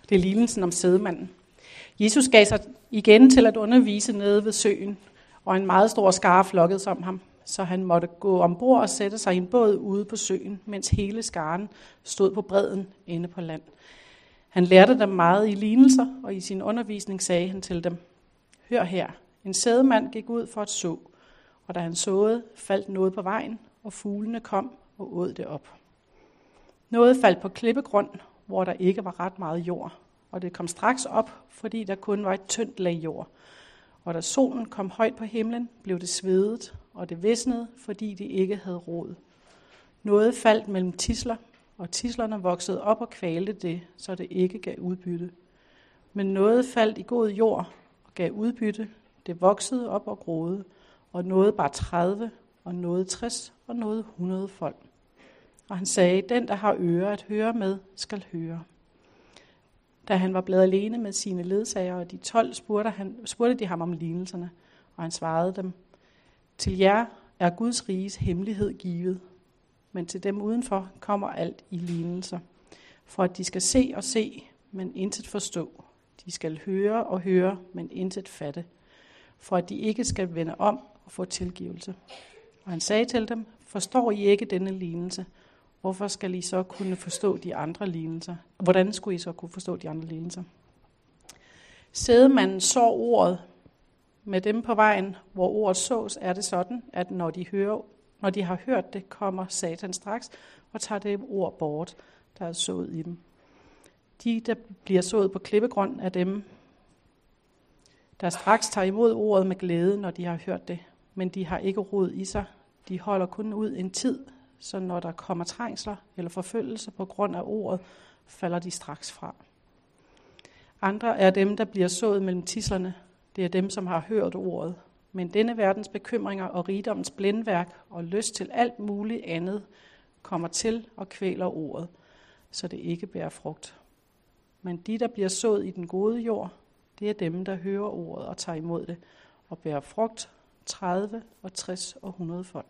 Det er lignelsen om sædemanden. Jesus gav sig igen til at undervise nede ved søen, og en meget stor skare flokkede sig om ham, så han måtte gå ombord og sætte sig i en båd ude på søen, mens hele skaren stod på bredden inde på land. Han lærte dem meget i lignelser, og i sin undervisning sagde han til dem: Hør her, en sædemand gik ud for at så, og da han såede, faldt noget på vejen, og fuglene kom og åd det op. Noget faldt på klippegrund, hvor der ikke var ret meget jord, og det kom straks op, fordi der kun var et tyndt lag jord. Og da solen kom højt på himlen, blev det svedet, og det visnede, fordi det ikke havde rod. Noget faldt mellem tisler, og tislerne voksede op og kvalte det, så det ikke gav udbytte. Men noget faldt i god jord og gav udbytte. Det voksede op og groede, og noget bar 30, og noget 60, og noget 100 fold. Og han sagde, den der har ører at høre med, skal høre. Da han var blevet alene med sine ledsagere og de 12, spurgte de ham om lignelserne, og han svarede dem: Til jer er Guds riges hemmelighed givet, men til dem udenfor kommer alt i lignelser, for at de skal se og se, men intet forstå. De skal høre og høre, men intet fatte, for at de ikke skal vende om og få tilgivelse. Og han sagde til dem: Forstår I ikke denne lignelse? Hvorfor skal I så kunne forstå de andre lignelser? Hvordan skulle I så kunne forstå de andre lignelser? Sædemanden så ordet. Med dem på vejen, hvor ordet sås, er det sådan, at når de har hørt det, kommer Satan straks og tager det ord bort, der er sået i dem. De, der bliver sået på klippegrund, er dem, der straks tager imod ordet med glæde, når de har hørt det. Men de har ikke rod i sig. De holder kun ud en tid, så når der kommer trængsler eller forfølgelse på grund af ordet, falder de straks fra. Andre er dem, der bliver sået mellem tislerne. Det er dem, som har hørt ordet. Men denne verdens bekymringer og rigdommens blændværk og lyst til alt muligt andet kommer til og kvæler ordet, så det ikke bærer frugt. Men de, der bliver sået i den gode jord, det er dem, der hører ordet og tager imod det og bærer frugt 30 og 60 og 100 fold.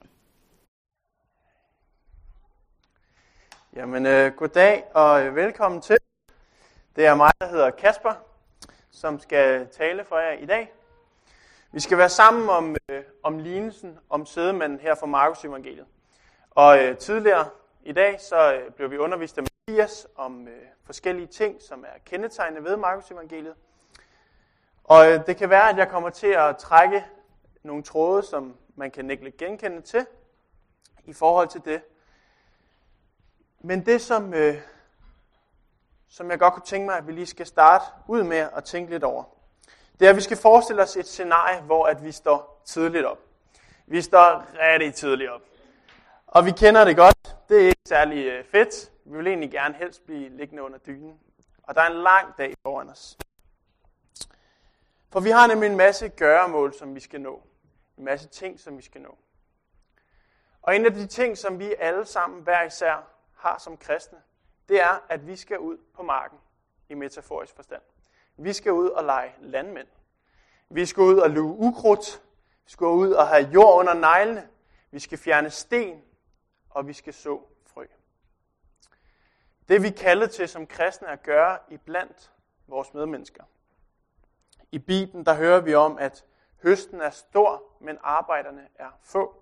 Jamen, goddag og velkommen til. Det er mig, der hedder Kasper, som skal tale for jer i dag. Vi skal være sammen om lignelsen om sædemanden her fra Markus evangeliet. Og tidligere i dag, så blev vi undervist af Mathias om forskellige ting, som er kendetegnende ved Markus evangeliet. Og det kan være, at jeg kommer til at trække nogle tråde, som man kan nikke genkende til i forhold til det. Men det, som jeg godt kunne tænke mig, at vi lige skal starte ud med at tænke lidt over, det er, at vi skal forestille os et scenarie, hvor at vi står tidligt op. Vi står rigtig tidligt op. Og vi kender det godt. Det er ikke særlig fedt. Vi vil egentlig gerne helst blive liggende under dynen. Og der er en lang dag foran os. For vi har nemlig en masse gøremål, som vi skal nå. En masse ting, som vi skal nå. Og en af de ting, som vi alle sammen hver især har som kristne, det er, at vi skal ud på marken i metaforisk forstand. Vi skal ud og lege landmænd. Vi skal ud og luge ukrudt. Vi skal ud og have jord under neglene. Vi skal fjerne sten, og vi skal så frø. Det er vi kaldet til som kristne at gøre iblandt vores medmennesker. I Bibelen der hører vi om, at høsten er stor, men arbejderne er få.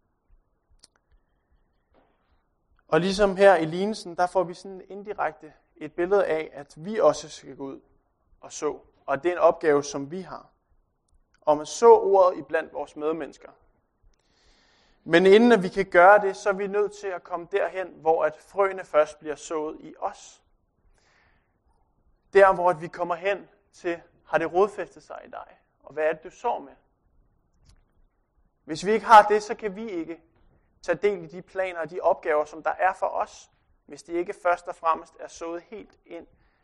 Og ligesom her i lignelsen, der får vi sådan indirekte et billede af, at vi også skal gå ud og så. Og det er en opgave, som vi har. Om at så ordet iblandt vores medmennesker. Men inden at vi kan gøre det, så er vi nødt til at komme derhen, hvor at frøene først bliver sået i os. Der, hvor vi kommer hen til, har det rodfæstet sig i dig? Og hvad er det, du sår med? Hvis vi ikke har det, så kan vi ikke tage del i de planer og de opgaver, som der er for os, hvis de ikke først og fremmest er sået helt ind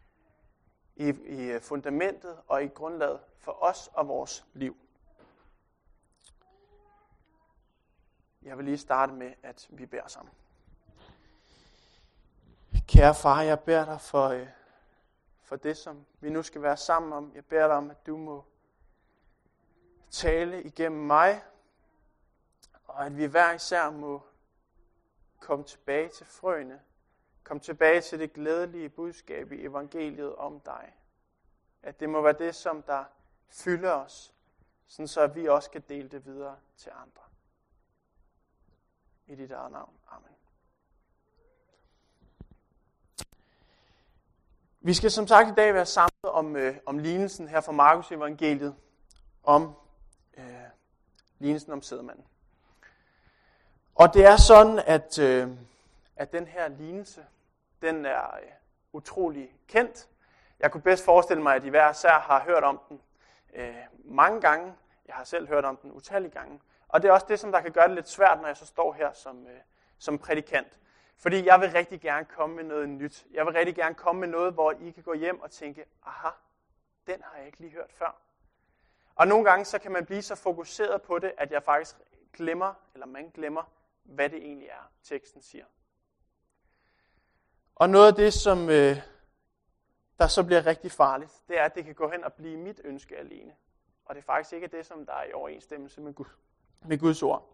i fundamentet og i grundlaget for os og vores liv. Jeg vil lige starte med, at vi beder sammen. Kære far, jeg beder dig for det, som vi nu skal være sammen om. Jeg beder dig om, at du må tale igennem mig, og at vi hver især må komme tilbage til frøene, Kom tilbage til det glædelige budskab i evangeliet om dig. At det må være det, som der fylder os, sådan så vi også kan dele det videre til andre. I dit eget navn. Amen. Vi skal som sagt i dag være samlet om lignelsen her fra Markus evangeliet, om lignelsen om sædemanden. Og det er sådan, at den her lignelse, den er utrolig kendt. Jeg kunne bedst forestille mig, at I hver især har hørt om den mange gange. Jeg har selv hørt om den utallige gange. Og det er også det, som der kan gøre det lidt svært, når jeg så står her som prædikant. Fordi jeg vil rigtig gerne komme med noget nyt. Jeg vil rigtig gerne komme med noget, hvor I kan gå hjem og tænke, aha, den har jeg ikke lige hørt før. Og nogle gange så kan man blive så fokuseret på det, at jeg faktisk man glemmer, hvad det egentlig er, teksten siger. Og noget af det, som der så bliver rigtig farligt, det er, at det kan gå hen og blive mit ønske alene. Og det er faktisk ikke det, som der er i overensstemmelse med Guds ord.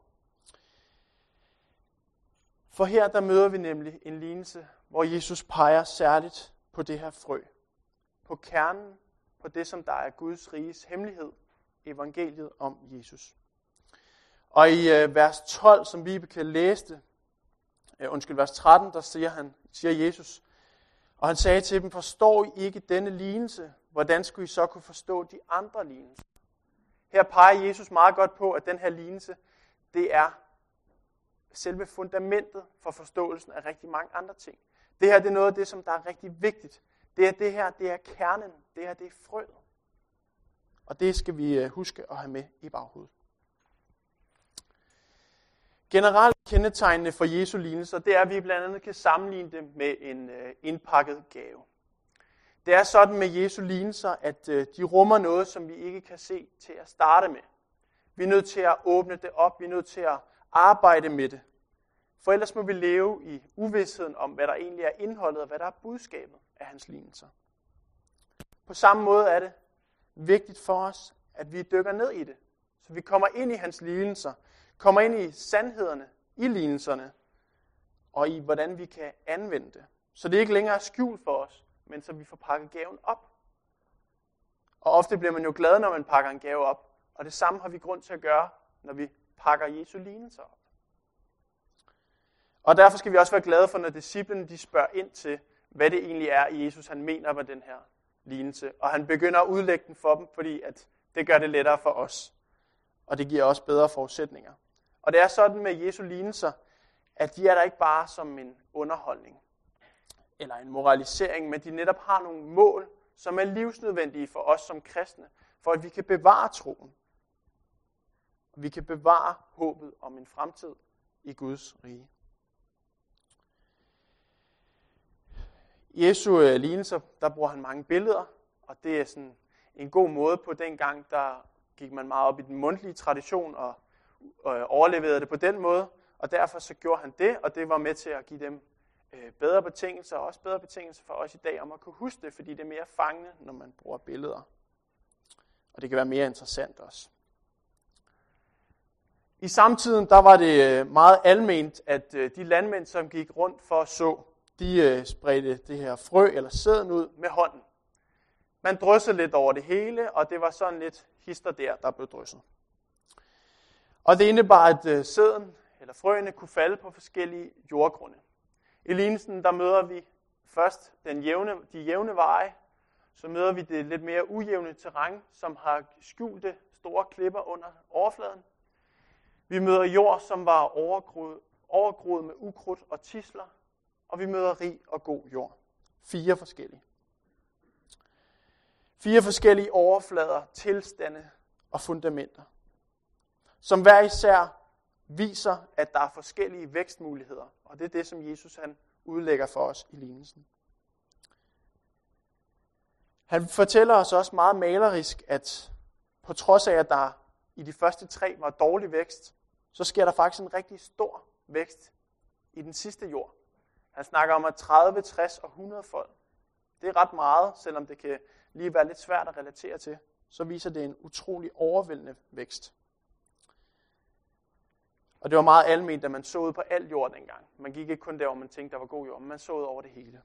For her der møder vi nemlig en lignelse, hvor Jesus peger særligt på det her frø. På kernen, på det, som der er Guds riges hemmelighed, evangeliet om Jesus. Og i vers 12, som vi kan læse vers 13, der siger Jesus, og han sagde til dem, forstår I ikke denne lignelse? Hvordan skulle I så kunne forstå de andre lignelser? Her peger Jesus meget godt på, at den her lignelse, det er selve fundamentet for forståelsen af rigtig mange andre ting. Det her det er noget af det, som der er rigtig vigtigt. Det her, det er kernen. Det her, det er frøet. Og det skal vi huske at have med i baghovedet. Generelt kendetegnende for Jesu lignelser, det er, at vi blandt andet kan sammenligne det med en indpakket gave. Det er sådan med Jesu lignelser, at de rummer noget, som vi ikke kan se til at starte med. Vi er nødt til at åbne det op, vi er nødt til at arbejde med det. For ellers må vi leve i uvidstheden om, hvad der egentlig er indholdet og hvad der er budskabet af hans lignelser. På samme måde er det vigtigt for os, at vi dykker ned i det. Så vi kommer ind i hans lignelser, kommer ind i sandhederne i lignelserne, og i hvordan vi kan anvende det. Så det ikke længere er skjult for os, men så vi får pakket gaven op. Og ofte bliver man jo glad, når man pakker en gave op. Og det samme har vi grund til at gøre, når vi pakker Jesu lignelser op. Og derfor skal vi også være glade for, når disciplene de spørger ind til, hvad det egentlig er, Jesus han mener med den her lignelse. Og han begynder at udlægge den for dem, fordi at det gør det lettere for os. Og det giver også bedre forudsætninger. Og det er sådan med Jesu lignelser, at de er der ikke bare som en underholdning eller en moralisering, men de netop har nogle mål, som er livsnødvendige for os som kristne, for at vi kan bevare troen. Vi kan bevare håbet om en fremtid i Guds rige. I Jesu lignelser, der bruger han mange billeder, og det er sådan en god måde på dengang, der gik man meget op i den mundtlige tradition og overleverede det på den måde, og derfor så gjorde han det, og det var med til at give dem bedre betingelser, og også bedre betingelser for os i dag om at kunne huske det, fordi det er mere fangende, når man bruger billeder. Og det kan være mere interessant også. I samtiden, der var det meget alment, at de landmænd, som gik rundt for at så, de spredte det her frø eller sæden ud med hånden. Man dryssede lidt over det hele, og det var sådan lidt hister der blev drysset. Og det indebar, at sæden eller frøene kunne falde på forskellige jordgrunde. I lignelsen, der møder vi først de jævne veje, så møder vi det lidt mere ujævne terræn, som har skjulte store klipper under overfladen. Vi møder jord, som var overgroet med ukrudt og tisler, og vi møder rig og god jord. 4 forskellige. 4 forskellige overflader, tilstande og fundamenter, som hver især viser, at der er forskellige vækstmuligheder, og det er det, som Jesus han udlægger for os i lignelsen. Han fortæller os også meget malerisk, at på trods af, at der i de første 3 var dårlig vækst, så sker der faktisk en rigtig stor vækst i den sidste jord. Han snakker om at 30, 60 og 100 fold. Det er ret meget, selvom det kan lige være lidt svært at relatere til. Så viser det en utrolig overvældende vækst. Og det var meget alment, at man så ud på alt jord dengang. Man gik ikke kun der, hvor man tænkte, der var god jord, men man så ud over det hele.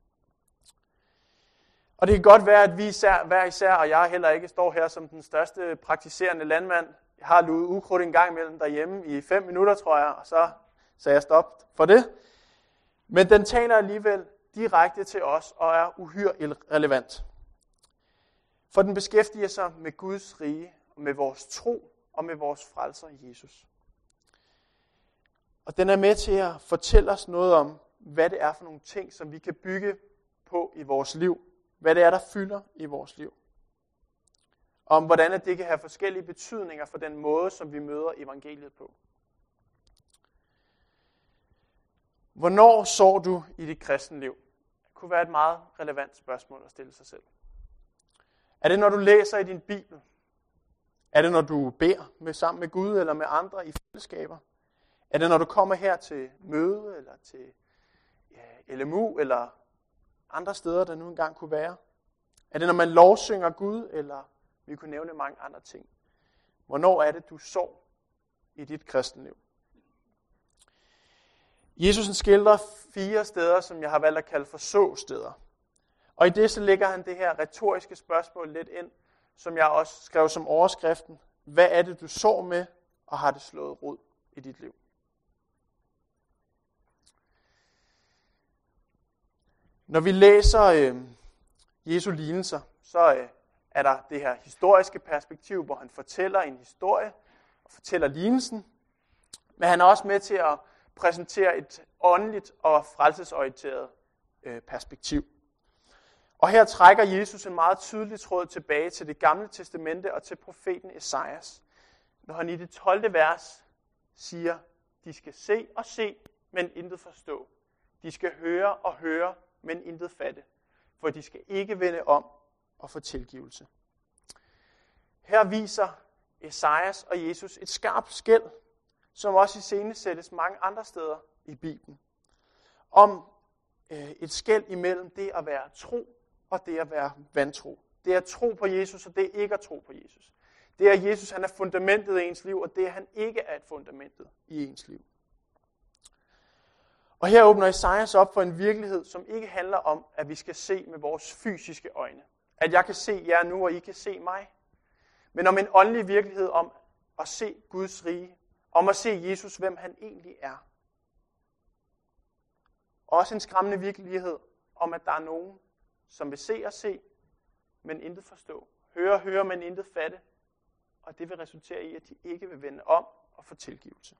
Og det kan godt være, at vi hver især, og jeg heller ikke, står her som den største praktiserende landmand. Jeg har luet ukrudt en gang imellem derhjemme i 5 minutter, tror jeg, og så sagde jeg stop for det. Men den taler alligevel direkte til os og er uhyre relevant. For den beskæftiger sig med Guds rige, og med vores tro og med vores frelser Jesus. Og den er med til at fortælle os noget om, hvad det er for nogle ting, som vi kan bygge på i vores liv. Hvad det er, der fylder i vores liv. Om hvordan det kan have forskellige betydninger for den måde, som vi møder evangeliet på. Hvornår sår du i dit kristenliv? Det kunne være et meget relevant spørgsmål at stille sig selv. Er det, når du læser i din Bibel? Er det, når du beder sammen med Gud eller med andre i fællesskaber? Er det, når du kommer her til møde eller til LMU eller andre steder, der nu engang kunne være? Er det, når man lovsynger Gud, eller vi kunne nævne mange andre ting? Hvornår er det, du sår i dit kristenliv? Jesus skildrer 4 steder, som jeg har valgt at kalde for såsteder. Og i det så lægger han det her retoriske spørgsmål lidt ind, som jeg også skrev som overskriften. Hvad er det, du sår med, og har det slået rod i dit liv? Når vi læser Jesu lignelser, så er der det her historiske perspektiv, hvor han fortæller en historie og fortæller lignelsen. Men han er også med til at præsentere et åndeligt og frelsesorienteret perspektiv. Og her trækker Jesus en meget tydelig tråd tilbage til det gamle testamente og til profeten Esajas, når han i det 12. vers siger, de skal se og se, men intet forstå. De skal høre og høre, men intet fatte, for de skal ikke vende om og få tilgivelse. Her viser Esajas og Jesus et skarpt skel, som også iscenesættes mange andre steder i Bibelen, om et skel imellem det at være tro og det at være vantro. Det er at tro på Jesus, og det er ikke at tro på Jesus. Det er Jesus, han er fundamentet i ens liv, og det er han ikke er et fundamentet i ens liv. Og her åbner Esajas op for en virkelighed, som ikke handler om, at vi skal se med vores fysiske øjne. At jeg kan se jer nu, og I kan se mig. Men om en åndelig virkelighed om at se Guds rige. Om at se Jesus, hvem han egentlig er. Også en skræmmende virkelighed om, at der er nogen, som vil se og se, men intet forstå. Høre, men intet fatte. Og det vil resultere i, at de ikke vil vende om og få tilgivelse.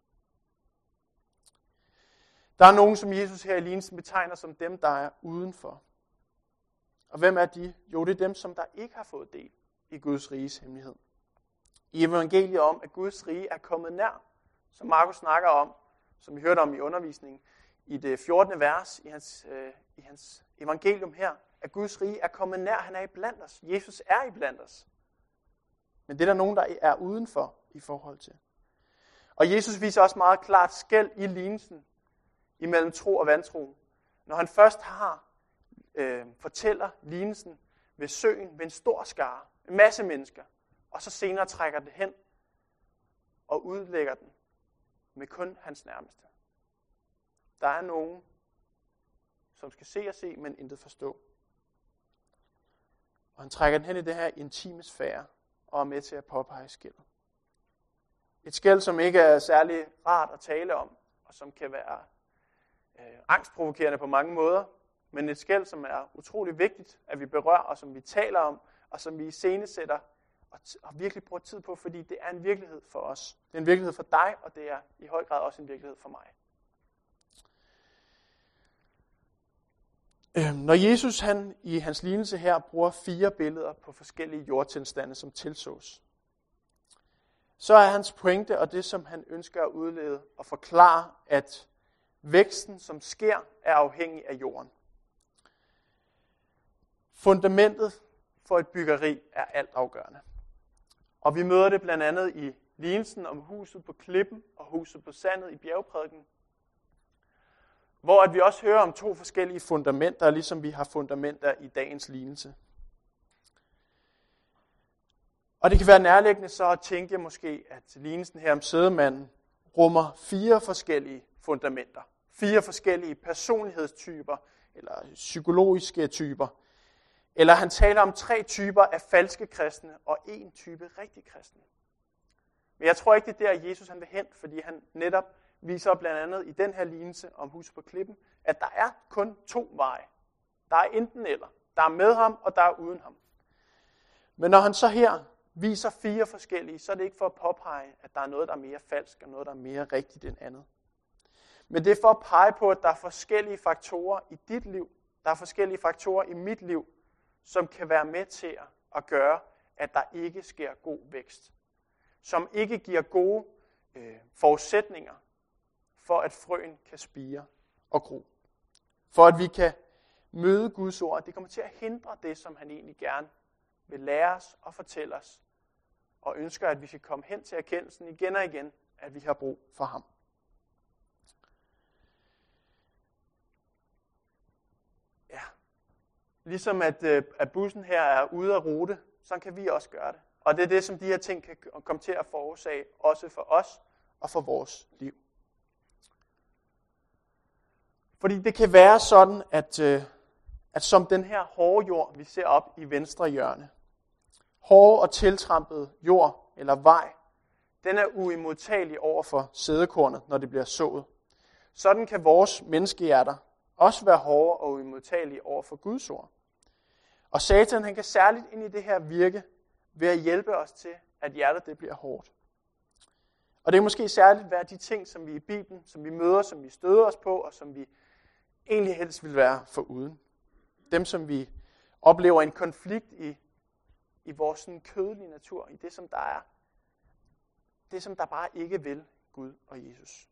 Der er nogen, som Jesus her i lignelsen betegner som dem, der er udenfor. Og hvem er de? Jo, det er dem, som der ikke har fået del i Guds riges hemmelighed. I evangeliet om, at Guds rige er kommet nær, som Markus snakker om, som vi hørte om i undervisningen, i det 14. vers i hans evangelium her, at Guds rige er kommet nær, han er iblandt os. Jesus er iblandt os. Men det er der nogen, der er udenfor i forhold til. Og Jesus viser også meget klart skel i lignelsen imellem tro og vantro. Når han først fortæller lignelsen ved søen, ved en stor skare, en masse mennesker, og så senere trækker det hen og udlægger den med kun hans nærmeste. Der er nogen, som skal se og se, men intet forstå. Og han trækker den hen i det her intime sfære, og er med til at påpege skellet. Et skel, som ikke er særlig rart at tale om, og som kan være angstprovokerende på mange måder, men et skel, som er utrolig vigtigt, at vi berører, og som vi taler om, og som vi iscenesætter og virkelig bruger tid på, fordi det er en virkelighed for os. Det er en virkelighed for dig, og det er i høj grad også en virkelighed for mig. Når Jesus i hans lignelse her bruger 4 billeder på forskellige jordtilstande, som tilsås, så er hans pointe, og det som han ønsker at udlede og forklare, at væksten, som sker, er afhængig af jorden. Fundamentet for et byggeri er altafgørende. Og vi møder det blandt andet i lignelsen om huset på klippen og huset på sandet i bjergprædiken, hvor at vi også hører om 2 forskellige fundamenter, ligesom vi har fundamenter i dagens lignelse. Og det kan være nærliggende så at tænke måske, at lignelsen her om sædemanden rummer 4 forskellige fundamenter. 4 forskellige personlighedstyper, eller psykologiske typer. Eller han taler om 3 typer af falske kristne, og 1 type rigtig kristne. Men jeg tror ikke, det er der, Jesus han vil hen, fordi han netop viser blandt andet i den her lignelse om huset på klippen, at der er kun 2 veje. Der er enten eller. Der er med ham, og der er uden ham. Men når han så her viser 4 forskellige, så er det ikke for at påpege, at der er noget, der er mere falsk, og noget, der er mere rigtigt end andet. Men det er for at pege på, at der er forskellige faktorer i dit liv, der er forskellige faktorer i mit liv, som kan være med til at gøre, at der ikke sker god vækst. Som ikke giver gode forudsætninger for, at frøen kan spire og gro. For at vi kan møde Guds ord, det kommer til at hindre det, som han egentlig gerne vil lære os og fortælle os. Og ønsker, at vi skal komme hen til erkendelsen igen og igen, at vi har brug for ham. Ja. Ligesom at bussen her er ude af rute, så kan vi også gøre det. Og det er det, som de her ting kan komme til at forårsage, også for os og for vores liv. Fordi det kan være sådan, at som den her hårde jord, vi ser op i venstre hjørne, hårde og tiltrampet jord eller vej, den er uimodtagelig over for sædekornet, når det bliver sået. Sådan kan vores menneskehjerter også være hårde og uimodtagelige over for Guds ord. Og Satan han kan særligt ind i det her virke ved at hjælpe os til, at hjertet det bliver hårdt. Og det kan måske særligt være de ting, som vi i Bibelen, som vi møder, som vi støder os på, og som vi egentlig helst vil være foruden. Dem, som vi oplever en konflikt i vores sådan kødelige natur, i det, som der er. Det, som der bare ikke vil Gud og Jesus.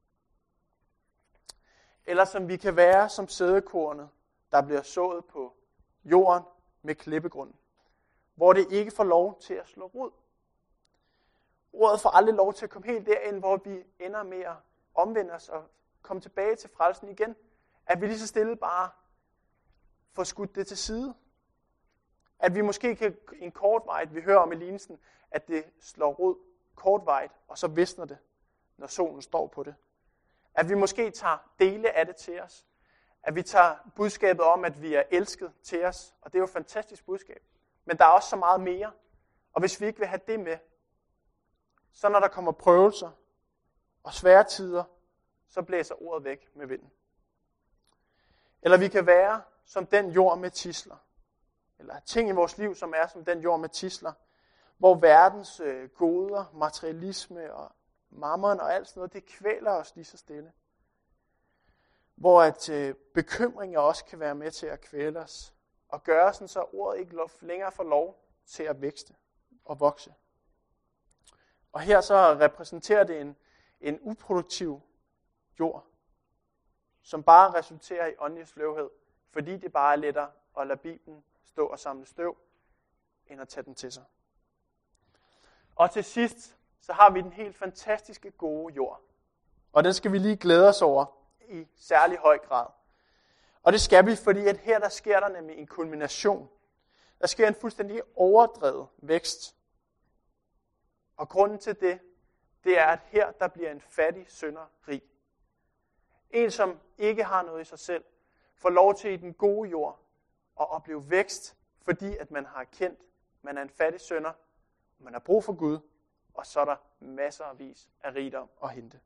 Eller som vi kan være som sædekornet, der bliver sået på jorden med klippegrunden, hvor det ikke får lov til at slå rod. Ordet får aldrig lov til at komme helt derind, hvor vi ender med at omvende os og komme tilbage til frelsen igen. At vi lige så stille bare får skudt det til side. At vi måske kan en kortvejt, vi hører om i lignelsen, at det slår rod kortvejt, og så visner det, når solen står på det. At vi måske tager dele af det til os. At vi tager budskabet om, at vi er elsket til os. Og det er jo et fantastisk budskab. Men der er også så meget mere. Og hvis vi ikke vil have det med, så når der kommer prøvelser og svære tider, så blæser ordet væk med vinden. Eller vi kan være som den jord med tidsler. Eller ting i vores liv, som er som den jord med tidsler. Hvor verdens goder, materialisme og mammon og alt sådan noget, det kvæler os lige så stille. Hvor at bekymringer også kan være med til at kvæle os. Og gøre sådan, så ordet ikke længere får lov til at vækste og vokse. Og her så repræsenterer det en uproduktiv jord, som bare resulterer i åndelig sløvhed, fordi det bare er lettere at lade Bibelen stå og samle støv, end at tage den til sig. Og til sidst, så har vi den helt fantastiske gode jord. Og den skal vi lige glæde os over i særlig høj grad. Og det skal vi, fordi at her der sker der nemlig en kulmination. Der sker en fuldstændig overdrevet vækst. Og grunden til det er, at her der bliver en fattig synder rig. En, som ikke har noget i sig selv, får lov til i den gode jord at opleve vækst, fordi at man har erkendt, man er en fattig synder, man har brug for Gud, og så er der masser af vis af rigdom at hente.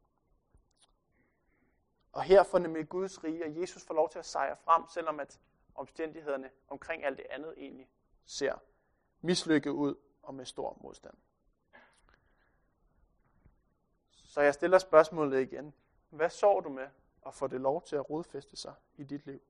Og her får nemlig Guds rige, og Jesus får lov til at sejre frem, selvom at omstændighederne omkring alt det andet egentlig ser mislykket ud og med stor modstand. Så jeg stiller spørgsmålet igen. Hvad sår du med at få det lov til at rodfæste sig i dit liv?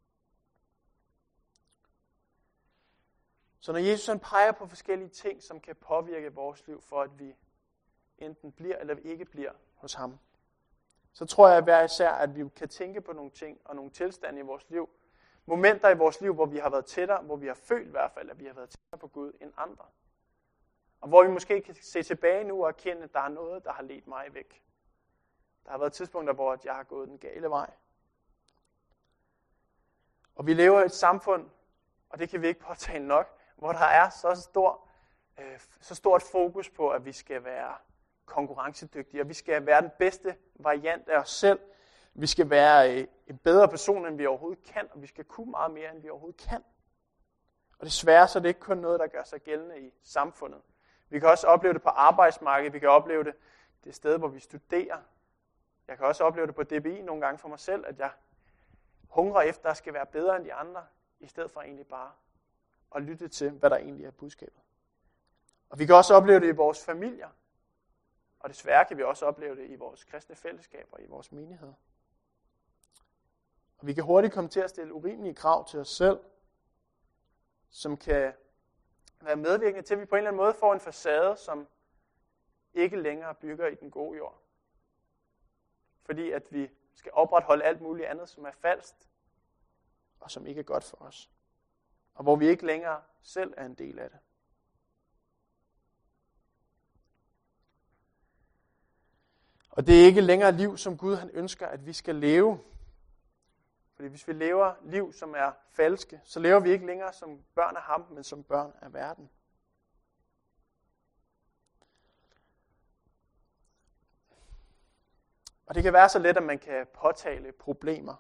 Så når Jesus han peger på forskellige ting, som kan påvirke vores liv, for at vi enten bliver eller vi ikke bliver hos ham, så tror jeg hver især, at vi kan tænke på nogle ting og nogle tilstande i vores liv. Momenter i vores liv, hvor vi har været tættere, hvor vi har følt i hvert fald, at vi har været tættere på Gud end andre. Og hvor vi måske kan se tilbage nu og erkende, at der er noget, der har ledt mig væk. Der har været tidspunkter, hvor jeg har gået den gale vej. Og vi lever i et samfund, og det kan vi ikke påtale nok, hvor der er så stort fokus på, at vi skal være konkurrencedygtige, og vi skal være den bedste variant af os selv. Vi skal være en bedre person, end vi overhovedet kan, og vi skal kunne meget mere, end vi overhovedet kan. Og desværre så er det ikke kun noget, der gør sig gældende i samfundet. Vi kan også opleve det på arbejdsmarkedet, vi kan opleve det sted, hvor vi studerer. Jeg kan også opleve det på DBI nogle gange for mig selv, at jeg hungrer efter at skal være bedre end de andre, i stedet for egentlig bare at lytte til, hvad der egentlig er budskabet. Og vi kan også opleve det i vores familier, og desværre kan vi også opleve det i vores kristne fællesskaber, i vores menigheder. Og vi kan hurtigt komme til at stille urimelige krav til os selv, som kan være medvirkende til, at vi på en eller anden måde får en facade, som ikke længere bygger i den gode jord. Fordi at vi skal opretholde alt muligt andet, som er falskt, og som ikke er godt for os. Og hvor vi ikke længere selv er en del af det. Og det er ikke længere liv, som Gud han ønsker, at vi skal leve. Fordi hvis vi lever liv, som er falske, så lever vi ikke længere som børn af ham, men som børn af verden. Og det kan være så let, at man kan påtale problemer.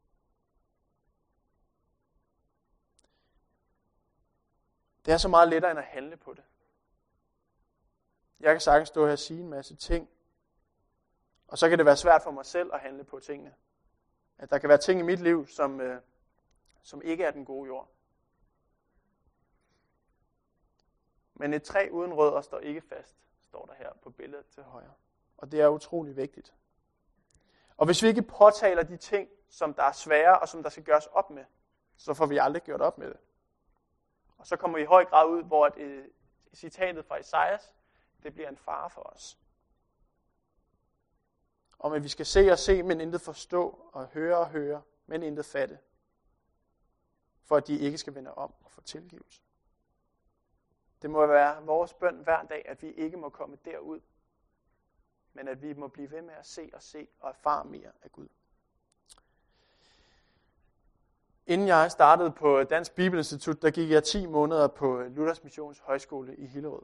Det er så meget lettere end at handle på det. Jeg kan sagtens stå her og sige en masse ting, og så kan det være svært for mig selv at handle på tingene. At der kan være ting i mit liv, som ikke er den gode jord. Men et træ uden rødder står ikke fast, står der her på billedet til højre. Og det er utrolig vigtigt. Og hvis vi ikke påtaler de ting, som der er svære og som der skal gøres op med, så får vi aldrig gjort op med det. Og så kommer vi i høj grad ud, hvor citatet fra Esajas, det bliver en fare for os. Om at vi skal se og se, men intet forstå, og høre, men intet fatte. For at de ikke skal vende om og få tilgivelse. Det må være vores bøn hver dag, at vi ikke må komme derud, men at vi må blive ved med at se og erfare mere af Gud. Inden jeg startede på Dansk Bibelinstitut, der gik jeg 10 måneder på Luthers Missions Højskole i Hillerød.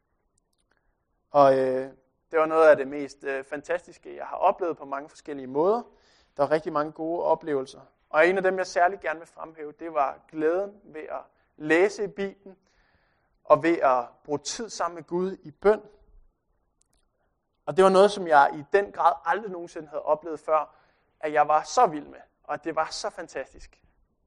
Og det var noget af det mest fantastiske, jeg har oplevet på mange forskellige måder. Der var rigtig mange gode oplevelser. Og en af dem, jeg særlig gerne vil fremhæve, det var glæden ved at læse i Bibelen, og ved at bruge tid sammen med Gud i bøn. Og det var noget, som jeg i den grad aldrig nogensinde havde oplevet før, at jeg var så vild med, og at det var så fantastisk.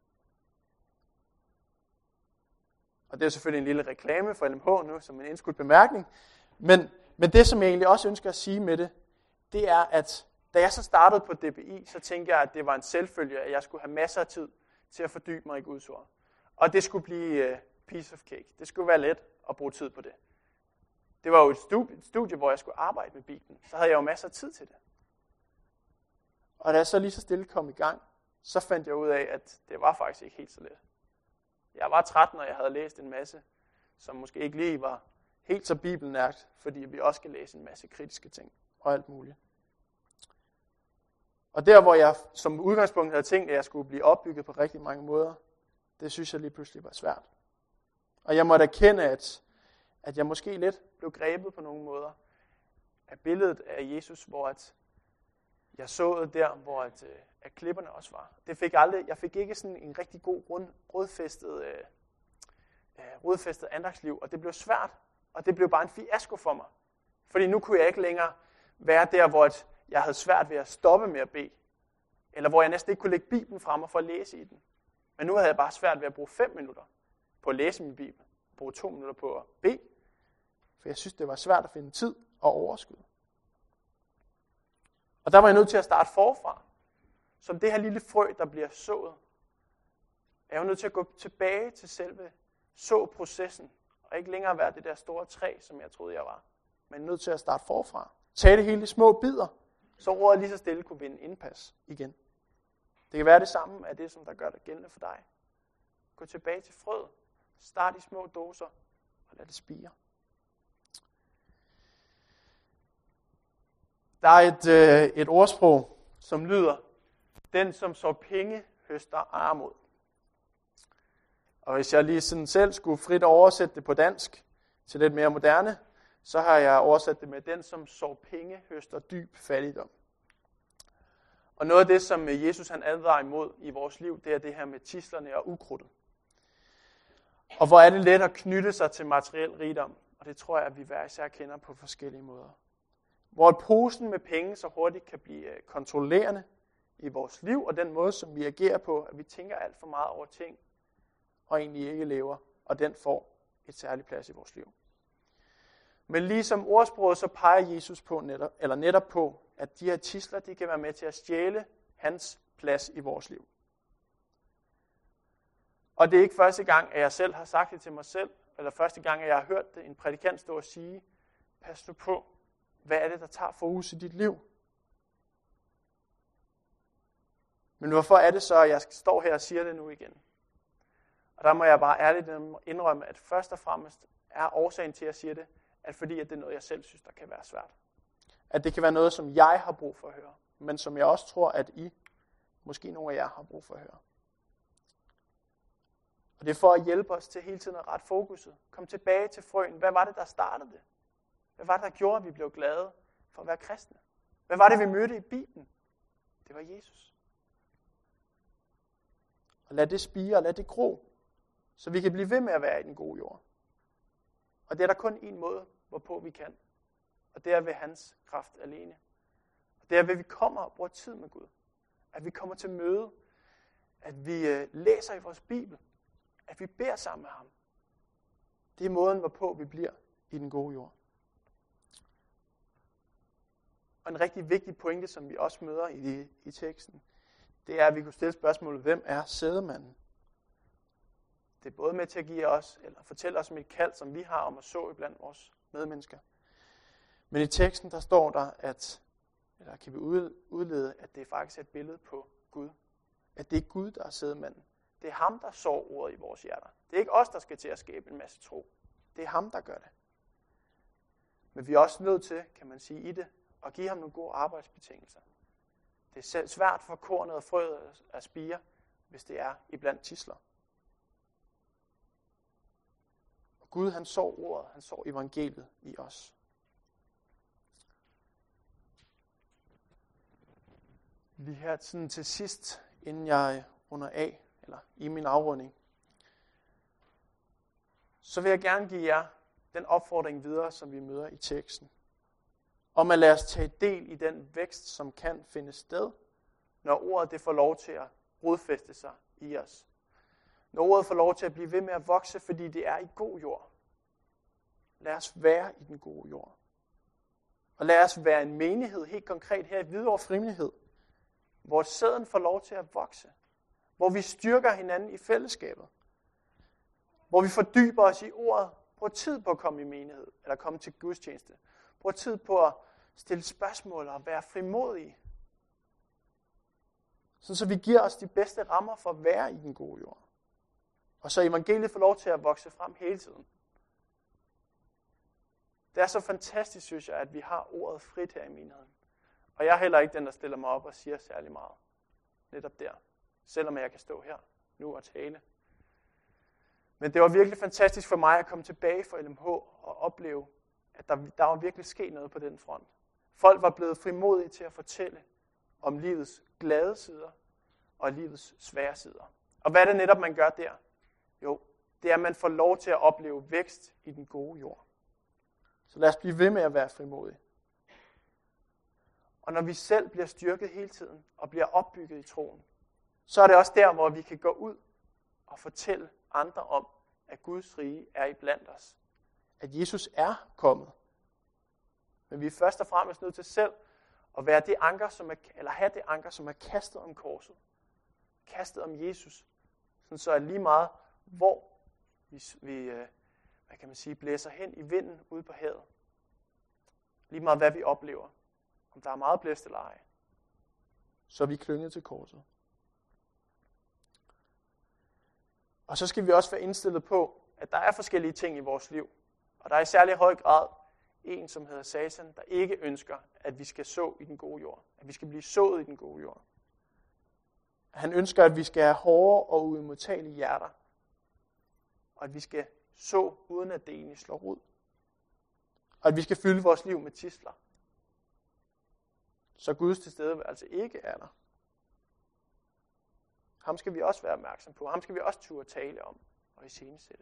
Og det er selvfølgelig en lille reklame for LMH nu, som en indskudt bemærkning. Men det, som jeg egentlig også ønsker at sige med det, det er, at da jeg så startede på DBI, så tænkte jeg, at det var en selvfølge, at jeg skulle have masser af tid til at fordybe mig i Guds ord. Og det skulle blive piece of cake. Det skulle være let at bruge tid på det. Det var jo et studie, hvor jeg skulle arbejde med Bibelen. Så havde jeg jo masser af tid til det. Og da jeg så lige så stille kom i gang, så fandt jeg ud af, at det var faktisk ikke helt så let. Jeg var 13, og jeg havde læst en masse, som måske ikke lige var helt så bibelnært, fordi vi også skal læse en masse kritiske ting og alt muligt. Og der, hvor jeg som udgangspunkt havde tænkt, at jeg skulle blive opbygget på rigtig mange måder, det synes jeg lige pludselig var svært. Og jeg måtte erkende, at jeg måske lidt blev grebet på nogle måder af billedet af Jesus, hvor jeg så der, hvor at klipperne også var. Jeg fik ikke sådan en rigtig god rodfæstet andagsliv, og det blev svært, og det blev bare en fiasko for mig. Fordi nu kunne jeg ikke længere være der, hvor jeg havde svært ved at stoppe med at bede, eller hvor jeg næsten ikke kunne lægge Bibelen frem og få at læse i den. Men nu havde jeg bare svært ved at bruge 5 minutter på at læse min Bibel, bruge 2 minutter på at bede, for jeg synes, det var svært at finde tid og overskud. Og der var jeg nødt til at starte forfra. Som det her lille frø, der bliver sået, er jeg nødt til at gå tilbage til selve såprocessen, og ikke længere være det der store træ, som jeg troede, jeg var. Men nødt til at starte forfra. Tage det hele i små bidder, så roret lige så stille kunne vinde indpas igen. Det kan være det samme af det, som der gør det gældende for dig. Gå tilbage til frøet. Start i små doser, og lad det spire. Der er et ordsprog, som lyder, den som sår penge, høster armod. Og hvis jeg lige sådan selv skulle frit oversætte det på dansk til lidt mere moderne, så har jeg oversat det med, den som sår penge, høster dyb fattigdom. Og noget af det, som Jesus han advarer imod i vores liv, det er det her med tidslerne og ukrudtet. Og hvor er det let at knytte sig til materiel rigdom, og det tror jeg, at vi hver især kender på forskellige måder. Hvor posen med penge så hurtigt kan blive kontrollerende i vores liv, og den måde, som vi agerer på, at vi tænker alt for meget over ting, og egentlig ikke lever, og den får et særligt plads i vores liv. Men ligesom ordsproget, så peger Jesus på netop på, at de her tidsler, de kan være med til at stjæle hans plads i vores liv. Og det er ikke første gang, at jeg selv har sagt det til mig selv, eller første gang, at jeg har hørt det, en prædikant stå og sige, pas nu på, hvad er det, der tager fokus i dit liv? Men hvorfor er det så, at jeg står her og siger det nu igen? Og der må jeg bare ærligt indrømme, at først og fremmest er årsagen til, at jeg siger det, at fordi at det er noget, jeg selv synes, der kan være svært. At det kan være noget, som jeg har brug for at høre, men som jeg også tror, at I, måske nogle af jer, har brug for at høre. Og det er for at hjælpe os til hele tiden at rette fokuset. Kom tilbage til frøen. Hvad var det, der startede det? Hvad var det, der gjorde, at vi blev glade for at være kristne? Hvad var det, vi mødte i Bibelen? Det var Jesus. Og lad det spire, og lad det gro, så vi kan blive ved med at være i den gode jord. Og det er der kun en måde, hvorpå vi kan. Og det er ved hans kraft alene. Og det er ved, at vi kommer og bruger tid med Gud. At vi kommer til møde. At vi læser i vores Bibel. At vi beder sammen med ham. Det er måden, hvorpå vi bliver i den gode jord. Og en rigtig vigtig pointe, som vi også møder i teksten, det er, at vi kunne stille spørgsmålet, hvem er sædemanden? Det er både med til at give os, eller fortælle os om et kald, som vi har om at så iblandt vores medmennesker. Men i teksten, der står der, eller kan vi udlede, at det faktisk er et billede på Gud. At det er Gud, der er sædemanden. Det er ham, der sår ordet i vores hjerter. Det er ikke os, der skal til at skabe en masse tro. Det er ham, der gør det. Men vi er også nødt til, kan man sige, i det, at give ham nogle gode arbejdsbetingelser. Det er svært for kornet og frøet at spire, hvis det er iblandt tidsler. Og Gud, han sår ordet, han sår evangeliet i os. Lige her sådan til sidst, inden jeg runder af, eller i min afrunding, så vil jeg gerne give jer den opfordring videre, som vi møder i teksten. Om at lade os tage del i den vækst, som kan finde sted, når ordet det får lov til at rodfæste sig i os. Når ordet får lov til at blive ved med at vokse, fordi det er i god jord. Lad os være i den gode jord. Og lad os være en menighed, helt konkret her i Hvidovre Frimenighed, hvor sæden får lov til at vokse. Hvor vi styrker hinanden i fællesskabet. Hvor vi fordyber os i ordet. Brug tid på at komme i menighed, eller komme til gudstjeneste. Brug tid på at stille spørgsmål og være frimodige. Så vi giver os de bedste rammer for at være i den gode jord. Og så evangeliet får lov til at vokse frem hele tiden. Det er så fantastisk, synes jeg, at vi har ordet frit her i menigheden. Og jeg er heller ikke den, der stiller mig op og siger særlig meget. Netop der. Selvom jeg kan stå her nu og tale. Men det var virkelig fantastisk for mig at komme tilbage fra LMH og opleve, at der var virkelig sket noget på den front. Folk var blevet frimodige til at fortælle om livets glade sider og livets svære sider. Og hvad er det netop, man gør der? Jo, det er, at man får lov til at opleve vækst i den gode jord. Så lad os blive ved med at være frimodige. Og når vi selv bliver styrket hele tiden og bliver opbygget i troen, så er det også der, hvor vi kan gå ud og fortælle andre om, at Guds rige er iblandt os. At Jesus er kommet. Men vi er først og fremmest nødt til selv at være det anker, have det anker, som er kastet om korset. Kastet om Jesus. Sådan så er lige meget, hvor vi hvad kan man sige, blæser hen i vinden ude på havet. Lige meget hvad vi oplever. Om der er meget blæst eller ej. Så er vi klynget til korset. Og så skal vi også være indstillet på, at der er forskellige ting i vores liv. Og der er i særlig høj grad en, som hedder Satan, der ikke ønsker, at vi skal så i den gode jord. At vi skal blive sået i den gode jord. Han ønsker, at vi skal have hårde og uimodtagelige hjerter. Og at vi skal så, uden at det egentlig slår rod. og at vi skal fylde vores liv med tidsler. Så Guds tilstedeværelse ikke er der. Ham skal vi også være opmærksom på. Ham skal vi også turde tale om og iscenesætte.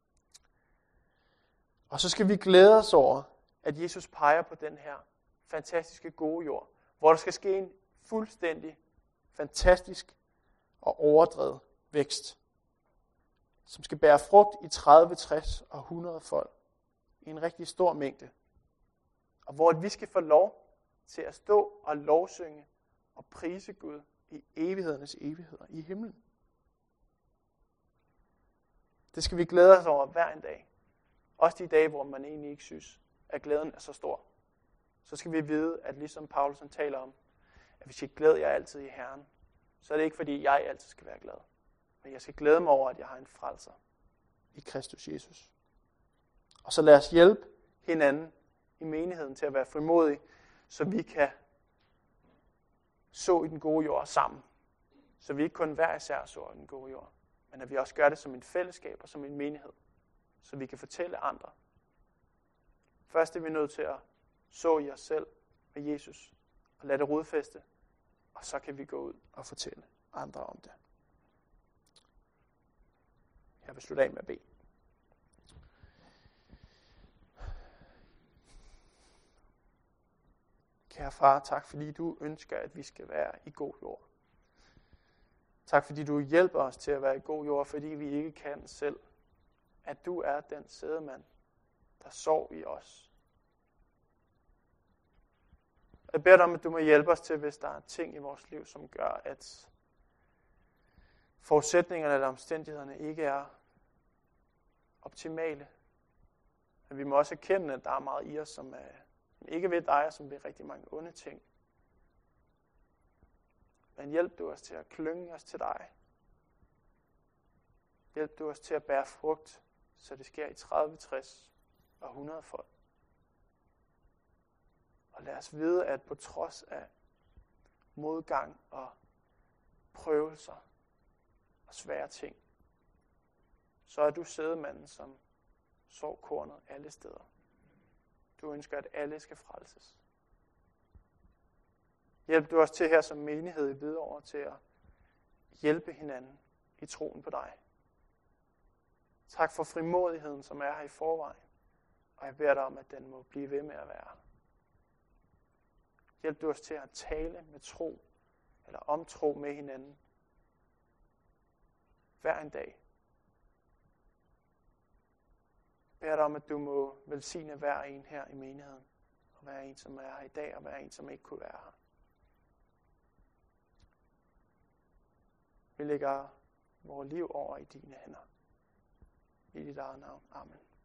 Og så skal vi glæde os over, at Jesus peger på den her fantastiske gode jord, hvor der skal ske en fuldstændig fantastisk og overdrevet vækst, som skal bære frugt i 30, 60 og 100 fold i en rigtig stor mængde. Og hvor vi skal få lov til at stå og lovsynge og prise Gud i evighedernes evigheder i himlen. Det skal vi glæde os over hver en dag. Også de dage, hvor man egentlig ikke synes, at glæden er så stor. Så skal vi vide, at ligesom Paulus taler om, at vi skal glæde jer altid i Herren, så er det ikke fordi, jeg altid skal være glad. Men jeg skal glæde mig over, at jeg har en frelser i Kristus Jesus. Og så lad os hjælpe hinanden i menigheden til at være frimodige, så vi kan så i den gode jord sammen. Så vi ikke kun hver især så i den gode jord, men at vi også gør det som en fællesskab og som en menighed, så vi kan fortælle andre. Først er vi nødt til at så i os selv med Jesus og lade det rodfæste, og så kan vi gå ud og fortælle andre om det. Jeg vil slutte af med at bede. Kære far, tak fordi du ønsker, at vi skal være i god jord. Tak fordi du hjælper os til at være i god jord, fordi vi ikke kan selv. At du er den sædemand, der sov i os. Jeg beder dig om, at du må hjælpe os til, hvis der er ting i vores liv, som gør, at forudsætningerne eller omstændighederne ikke er optimale. Men vi må også erkende, at der er meget i os, som ikke ved dig, og som ved rigtig mange onde ting. Men hjælp du os til at klynge os til dig. Hjælp du os til at bære frugt, så det sker i 30, 60 og 100 fold. Og lad os vide, at på trods af modgang og prøvelser og svære ting, så er du sædemanden, som sår kornet alle steder. Du ønsker, at alle skal frelses. Hjælp du os til her som menighed i Hvidovre til at hjælpe hinanden i troen på dig. Tak for frimodigheden, som er her i forvejen. Og jeg beder dig om, at den må blive ved med at være. Hjælp du os til at tale med tro, eller om tro med hinanden. Hver en dag. Jeg beder dig om, at du må velsigne hver en her i menigheden. Og hver en, som er her i dag, og hver en, som ikke kunne være her. Vi lægger vores liv over i dine hænder. I dit eget navn. Amen.